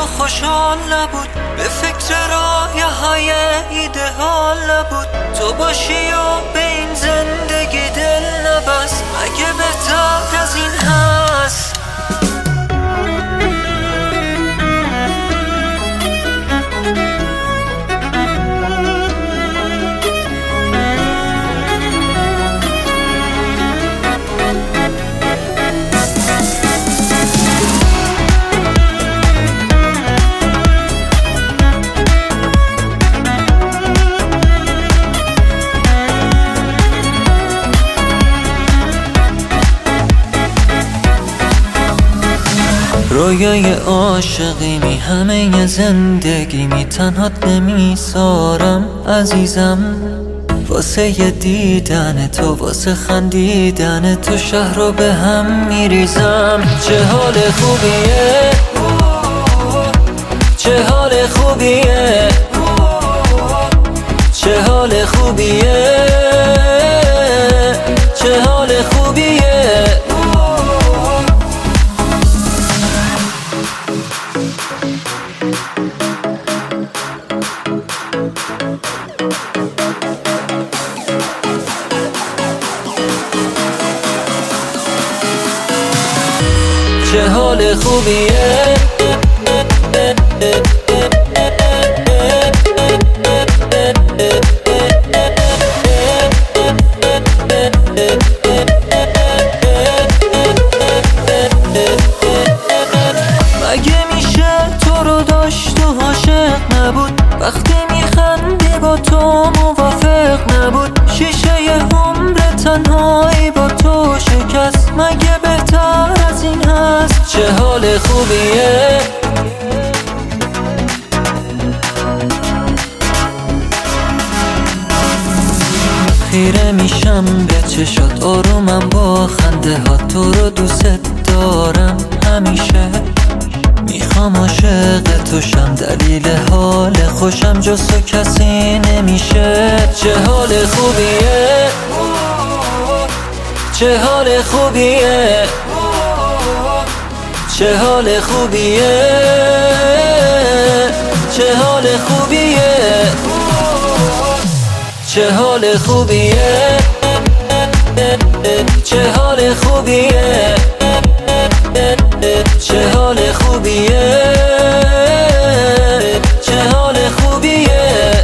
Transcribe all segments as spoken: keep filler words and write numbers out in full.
خوشحال نبود، به فکر رایه‌های ایده‌آل نبود. تو باشی و به این زندگی دل نبست، مگه بهتر از این هست؟ رویای عاشقی می همه زندگی می تنهات نمیذارم عزیزم، واسه دیدن تو، واسه خندیدن تو شهر رو به هم میریزم. چه حال خوبیه، چه حال خوبیه، چه حال خوبیه، چه حال خوبیه. چه حال خوبیه، مگه میشه تو رو داشت و عاشق نبود، وقتی میخندی با تو موافق نبود، شیشه ی عمر تنهایی با تو شکست، مگه بهتر از این هست؟ چه حال خوبیه، خیره میشم به چشات، آرومم با خنده ها، تو رو دوست دارم همیشه، میخوام عاشق تو شم، دلیل حال خوشم جز تو کسی نمیشه. چه حال خوبیه، چه حال خوبیه، چه حال خوبیه، چه حال خوبیه، چه حال خوبیه، چه حال خوبیه، چه حال خوبیه، چه حال خوبیه.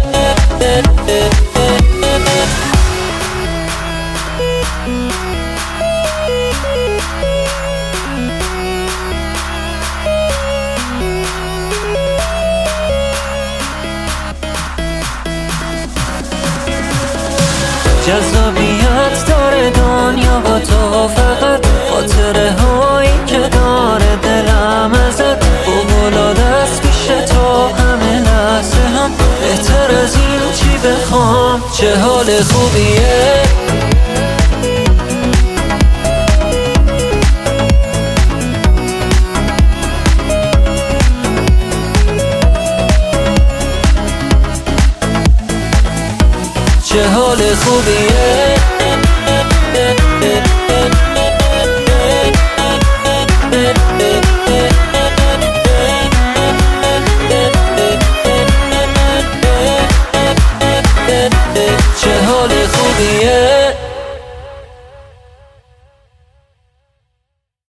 جذابیت داره دنیا با تو، فقط خاطره هایی که داره دلم ازت، فوق‌العاده است پیش تو همه لحظه هم، بهتر از این چی بخوام؟ چه حال خوبیه، چه حال خوبیه.